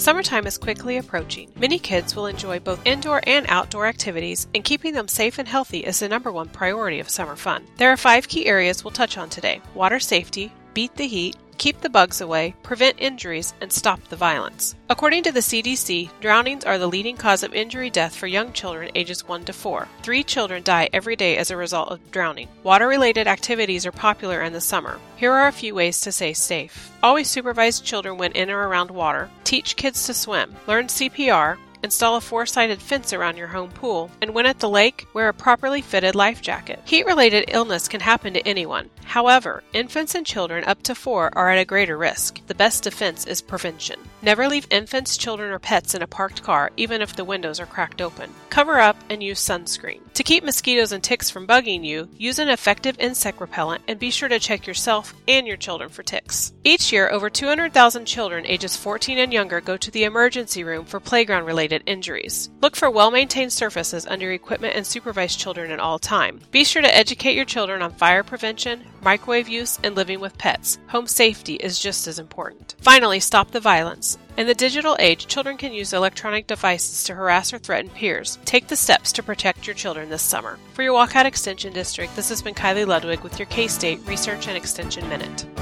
Summertime is quickly approaching. Many kids will enjoy both indoor and outdoor activities, and keeping them safe and healthy is the number one priority of summer fun. There are 5 key areas we'll touch on today: water safety, beat the heat, keep the bugs away, prevent injuries, and stop the violence. According to the CDC, drownings are the leading cause of injury death for young children ages 1 to 4. 3 children die every day as a result of drowning. Water-related activities are popular in the summer. Here are a few ways to stay safe. Always supervise children when in or around water. Teach kids to swim. Learn CPR. Install a 4-sided fence around your home pool, and when at the lake, wear a properly fitted life jacket. Heat-related illness can happen to anyone. However, infants and children up to 4 are at a greater risk. The best defense is prevention. Never leave infants, children, or pets in a parked car, even if the windows are cracked open. Cover up and use sunscreen. To keep mosquitoes and ticks from bugging you, use an effective insect repellent and be sure to check yourself and your children for ticks. Each year, over 200,000 children ages 14 and younger go to the emergency room for playground-related injuries. Look for well-maintained surfaces under equipment and supervise children at all time. Be sure to educate your children on fire prevention, microwave use, and living with pets. Home safety is just as important. Finally, stop the violence. In the digital age, children can use electronic devices to harass or threaten peers. Take the steps to protect your children this summer. For your Walkout Extension District, this has been Kylie Ludwig with your K-State Research and Extension Minute.